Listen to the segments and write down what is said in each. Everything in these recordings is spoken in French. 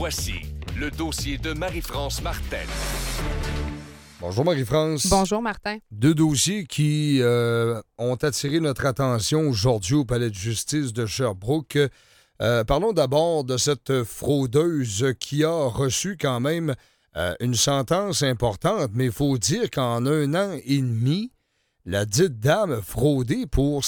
Voici le dossier de Marie-France Martin. Bonjour Marie-France. Bonjour Martin. Deux dossiers qui ont attiré notre attention aujourd'hui au Palais de justice de Sherbrooke. Parlons d'abord de cette fraudeuse qui a reçu quand même une sentence importante, mais il faut dire qu'en 1 an et demi, la dite dame a fraudé pour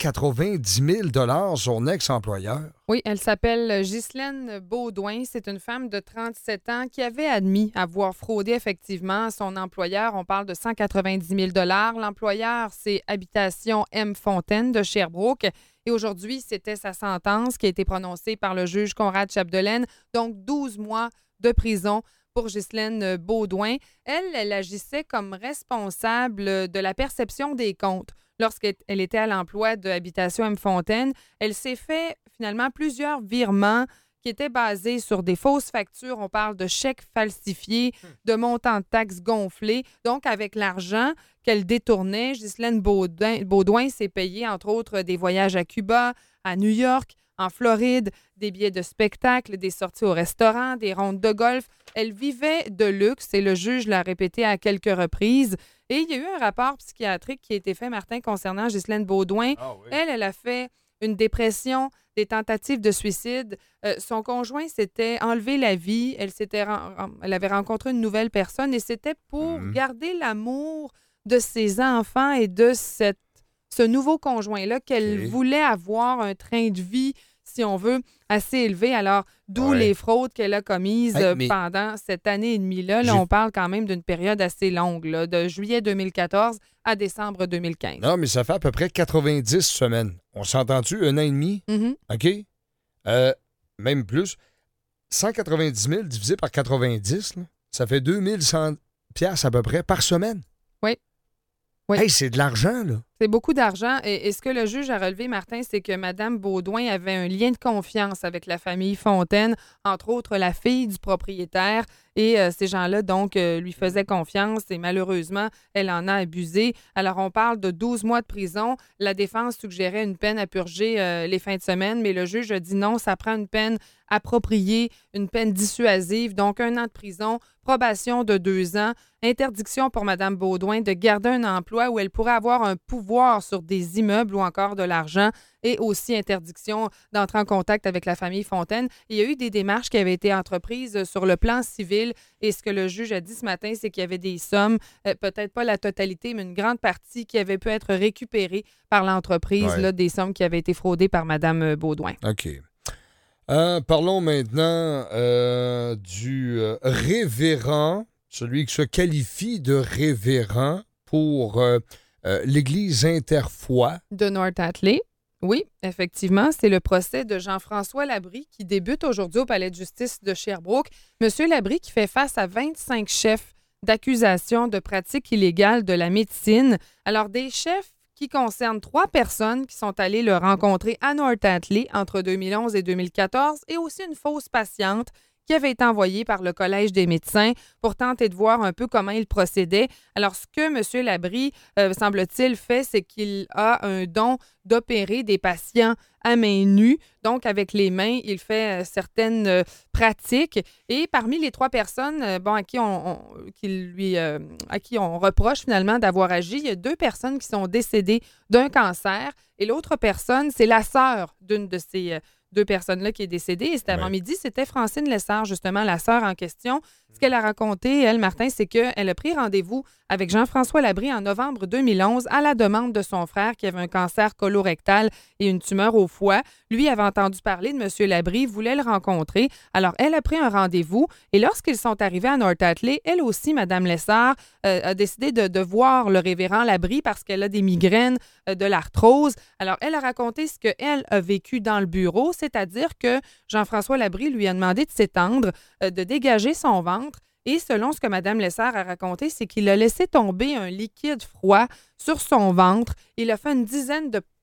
190 000 son ex-employeur. Oui, elle s'appelle Ghislaine Beaudoin. C'est une femme de 37 ans qui avait admis avoir fraudé effectivement son employeur. On parle de 190 000 L'employeur, c'est Habitation M. Fontaine de Sherbrooke. Et aujourd'hui, c'était sa sentence qui a été prononcée par le juge Conrad Chapdelaine. Donc, 12 mois de prison pour Ghislaine Beaudoin. Elle agissait comme responsable de la perception des comptes. Lorsqu'elle était à l'emploi de Habitation M. Fontaine, elle s'est fait finalement plusieurs virements qui étaient basés sur des fausses factures. On parle de chèques falsifiés, de montants de taxes gonflés. Donc, avec l'argent qu'elle détournait, Ghislaine Beaudoin s'est payée, entre autres, des voyages à Cuba, à New York, en Floride, des billets de spectacle, des sorties au restaurant, des rondes de golf. Elle vivait de luxe et le juge l'a répété à quelques reprises. Et il y a eu un rapport psychiatrique qui a été fait, Martin, concernant Ghislaine Beaudoin. Ah oui. Elle a fait une dépression, des tentatives de suicide. Son conjoint s'était enlevé la vie. Elle avait rencontré une nouvelle personne et c'était pour garder l'amour de ses enfants et de ce nouveau conjoint-là qu'elle voulait avoir un train de vie, si on veut, assez élevé. Alors, d'où les fraudes qu'elle a commises pendant cette année et demie-là. Là, on parle quand même d'une période assez longue, là, de juillet 2014 à décembre 2015. Non, mais ça fait à peu près 90 semaines. On s'entend-tu? 1 an et demi? Mm-hmm. OK? Même plus. 190 000 divisé par 90, là, ça fait 2100 $ à peu près par semaine. Oui. Oui. Hey, c'est de l'argent, là. C'est beaucoup d'argent. Et ce que le juge a relevé, Martin, c'est que Mme Beaudoin avait un lien de confiance avec la famille Fontaine, entre autres la fille du propriétaire. Et ces gens-là, donc, lui faisaient confiance et malheureusement, elle en a abusé. Alors, on parle de 12 mois de prison. La défense suggérait une peine à purger les fins de semaine, mais le juge a dit non, ça prend une peine appropriée, une peine dissuasive, donc 1 an de prison, probation de 2 ans, interdiction pour Mme Beaudoin de garder un emploi où elle pourrait avoir un pouvoir sur des immeubles ou encore de l'argent et aussi interdiction d'entrer en contact avec la famille Fontaine. Il y a eu des démarches qui avaient été entreprises sur le plan civil et ce que le juge a dit ce matin, c'est qu'il y avait des sommes, peut-être pas la totalité, mais une grande partie qui avait pu être récupérée par l'entreprise, là, des sommes qui avaient été fraudées par Mme Beaudoin. OK. Parlons maintenant du révérend, celui qui se qualifie de révérend pour l'Église Interfoi. De North-Atlee. Oui, effectivement, c'est le procès de Jean-François Labrie qui débute aujourd'hui au Palais de justice de Sherbrooke. Monsieur Labrie qui fait face à 25 chefs d'accusation de pratiques illégales de la médecine. Alors, des chefs qui concernent 3 personnes qui sont allées le rencontrer à North-Atlee entre 2011 et 2014 et aussi une fausse patiente qui avait été envoyée par le Collège des médecins pour tenter de voir un peu comment il procédait. Alors, ce que M. Labrie, semble-t-il, fait, c'est qu'il a un don d'opérer des patients à main nue. Donc, avec les mains, il fait certaines pratiques. Et parmi les 3 personnes à qui on reproche finalement d'avoir agi, il y a 2 personnes qui sont décédées d'un cancer. Et l'autre personne, c'est la sœur d'une de ces 2 personnes-là qui est décédée. Et cet avant-midi, c'était Francine Lessard, justement, la sœur en question. Ce qu'elle a raconté, elle, Martin, c'est qu'elle a pris rendez-vous avec Jean-François Labrie en novembre 2011 à la demande de son frère qui avait un cancer colorectal et une tumeur au foie. Lui avait entendu parler de M. Labrie, voulait le rencontrer. Alors, elle a pris un rendez-vous et lorsqu'ils sont arrivés à North-Atlee, elle aussi, Mme Lessard, a décidé de voir le révérend Labrie parce qu'elle a des migraines, de l'arthrose. Alors, elle a raconté ce qu'elle a vécu dans le bureau, c'est-à-dire que Jean-François Labrie lui a demandé de s'étendre, de dégager son ventre. Et selon ce que Mme Lessard a raconté, c'est qu'il a laissé tomber un liquide froid sur son ventre. Il a fait une dizaine de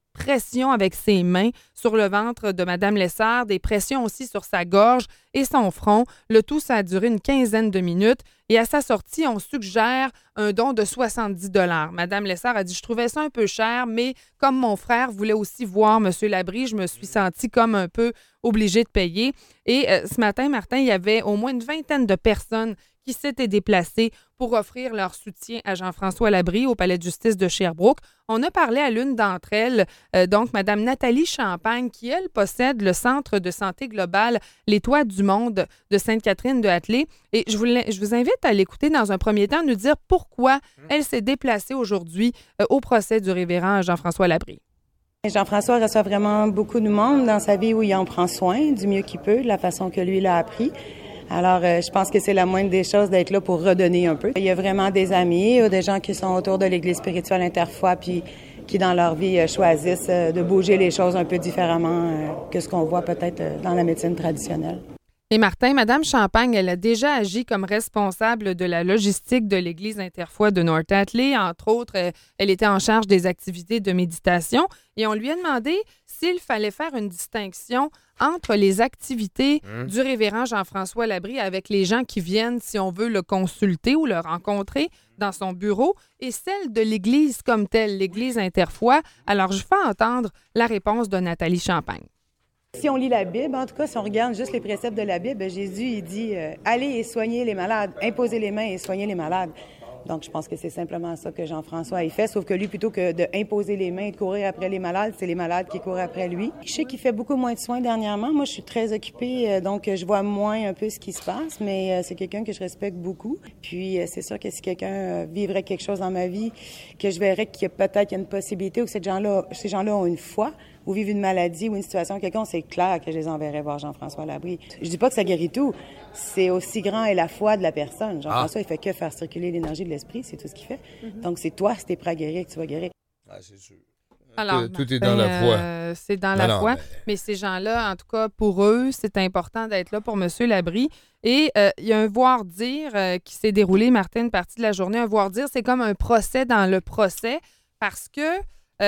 pressions avec ses mains sur le ventre de Mme Lessard, des pressions aussi sur sa gorge et son front. Le tout, ça a duré une quinzaine de minutes. Et à sa sortie, on suggère un don de 70 $. Mme Lessard a dit « Je trouvais ça un peu cher, mais comme mon frère voulait aussi voir M. Labrie, je me suis sentie comme un peu obligée de payer. » Et ce matin, Martin, il y avait au moins une vingtaine de personnes qui s'étaient déplacées pour offrir leur soutien à Jean-François Labrie au Palais de justice de Sherbrooke. On a parlé à l'une d'entre elles, donc Mme Nathalie Champagne, qui, elle, possède le Centre de santé globale Les Toits du Monde de Sainte-Catherine-de-Hatley. Et je vous invite à l'écouter dans un premier temps, nous dire pourquoi elle s'est déplacée aujourd'hui au procès du révérend Jean-François Labrie. Jean-François reçoit vraiment beaucoup de monde dans sa vie où il en prend soin du mieux qu'il peut, de la façon que lui l'a appris. Alors, je pense que c'est la moindre des choses d'être là pour redonner un peu. Il y a vraiment des amis, des gens qui sont autour de l'Église spirituelle Interfoi, puis qui, dans leur vie, choisissent de bouger les choses un peu différemment que ce qu'on voit peut-être dans la médecine traditionnelle. Et Martin, Mme Champagne, elle a déjà agi comme responsable de la logistique de l'Église Interfoi de North Hatley. Entre autres, elle était en charge des activités de méditation. Et on lui a demandé s'il fallait faire une distinction entre les activités du révérend Jean-François Labrie avec les gens qui viennent, si on veut, le consulter ou le rencontrer dans son bureau, et celle de l'Église comme telle, l'Église Interfoi. Alors, je fais entendre la réponse de Nathalie Champagne. Si on lit la Bible, en tout cas, si on regarde juste les préceptes de la Bible, Jésus, il dit « Allez et soignez les malades, imposez les mains et soignez les malades ». Donc, je pense que c'est simplement ça que Jean-François a fait, sauf que lui, plutôt que d'imposer les mains et de courir après les malades, c'est les malades qui courent après lui. Je sais qu'il fait beaucoup moins de soins dernièrement. Moi, je suis très occupée, donc je vois moins un peu ce qui se passe, mais c'est quelqu'un que je respecte beaucoup. Puis, c'est sûr que si quelqu'un vivrait quelque chose dans ma vie, que je verrais qu'il y a peut-être une possibilité ou que ces gens-là ont une foi, ou vivent une maladie ou une situation quelconque, c'est clair que je les enverrais voir Jean-François Labrie. Je dis pas que ça guérit tout. C'est aussi grand est la foi de la personne. Jean-François, il fait que faire circuler l'énergie de l'esprit, c'est tout ce qu'il fait. Donc, c'est toi, si t'es prêt à guérir, que tu vas guérir. Ah, c'est sûr. Alors, tout est dans la foi. C'est dans la foi. Mais ces gens-là, en tout cas, pour eux, c'est important d'être là pour M. Labrie. Et il y a un voir-dire qui s'est déroulé, Martin, une partie de la journée. Un voir-dire, c'est comme un procès dans le procès parce que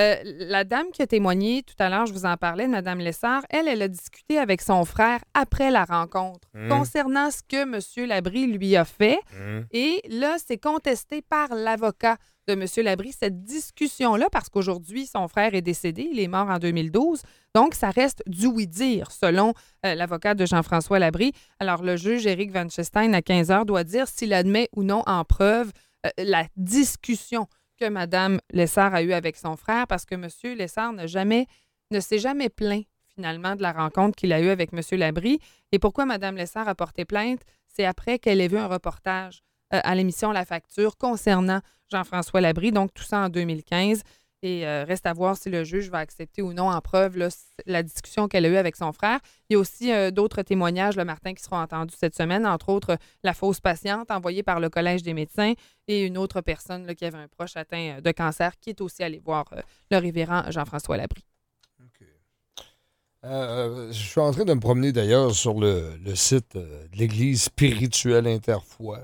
la dame qui a témoigné tout à l'heure, je vous en parlais, de Mme Lessard, elle a discuté avec son frère après la rencontre concernant ce que M. Labrie lui a fait. Et là, c'est contesté par l'avocat de M. Labrie, cette discussion-là, parce qu'aujourd'hui, son frère est décédé, il est mort en 2012. Donc, ça reste du oui-dire, selon l'avocat de Jean-François Labrie. Alors, le juge Éric Van Chestein, à 15 heures, doit dire s'il admet ou non en preuve la discussion que Mme Lessard a eue avec son frère, parce que M. Lessard ne s'est jamais plaint, finalement, de la rencontre qu'il a eue avec M. Labrie. Et pourquoi Mme Lessard a porté plainte? C'est après qu'elle ait vu un reportage à l'émission La Facture concernant Jean-François Labrie, donc tout ça en 2015. Et reste à voir si le juge va accepter ou non en preuve là, la discussion qu'elle a eue avec son frère. Il y a aussi d'autres témoignages, là, Martin, qui seront entendus cette semaine, entre autres la fausse patiente envoyée par le Collège des médecins et une autre personne là, qui avait un proche atteint de cancer qui est aussi allé voir le révérend Jean-François Labrie. OK. Je suis en train de me promener d'ailleurs sur le site de l'Église spirituelle Interfoi.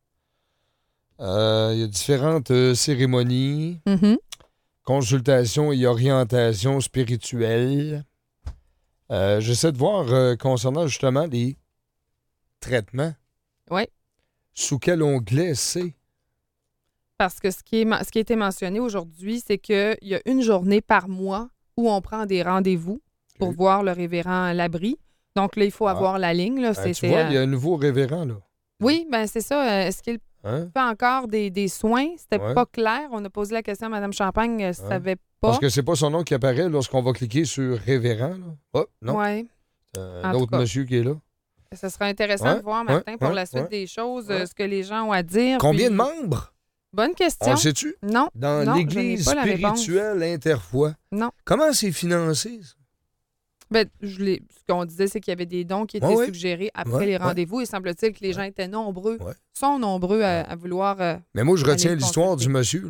Il y a différentes cérémonies. Consultation et orientation spirituelle. J'essaie de voir concernant justement les traitements. Oui. Sous quel onglet c'est? Parce que ce qui a été mentionné aujourd'hui, c'est qu'il y a une journée par mois où on prend des rendez-vous pour voir le révérend Labrie. Donc là, il faut avoir la ligne. Là. Tu vois, il y a un nouveau révérend, là. Oui, bien c'est ça. Est-ce qu'il fait encore des soins? C'était pas clair. On a posé la question à Mme Champagne, elle ne savait pas. Parce que c'est pas son nom qui apparaît lorsqu'on va cliquer sur révérend. Là. Oh, non. Oui. Un autre monsieur qui est là. Ça sera intéressant de voir, Martin, pour la suite des choses, ce que les gens ont à dire. Combien de membres? Bonne question. On le sait-tu? Non. Dans l'Église spirituelle Interfoi. Non. Comment c'est financé, ça? Ben, ce qu'on disait, c'est qu'il y avait des dons qui étaient suggérés après les rendez-vous. Et semble-t-il que les gens étaient nombreux, sont nombreux à vouloir. Mais moi, je retiens l'histoire du monsieur. Là.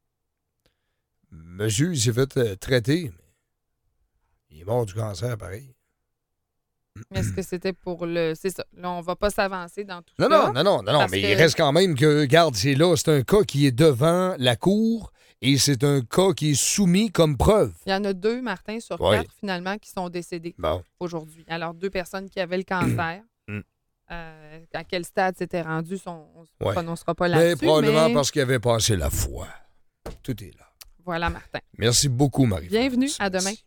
Monsieur, il s'est fait traiter, mais il est mort du cancer, pareil. Est-ce que c'était pour le... C'est ça. Là, on va pas s'avancer dans tout ça. Non, mais il reste quand même que, regarde, c'est là, c'est un cas qui est devant la cour et c'est un cas qui est soumis comme preuve. Il y en a 2, Martin, sur 4, finalement, qui sont décédés aujourd'hui. Alors, 2 personnes qui avaient le cancer. À quel stade c'était rendu, on ne se prononcera pas là-dessus. Probablement parce qu'il avait passé la foi. Tout est là. Voilà, Martin. Merci beaucoup, Marie-France. Bienvenue. À demain.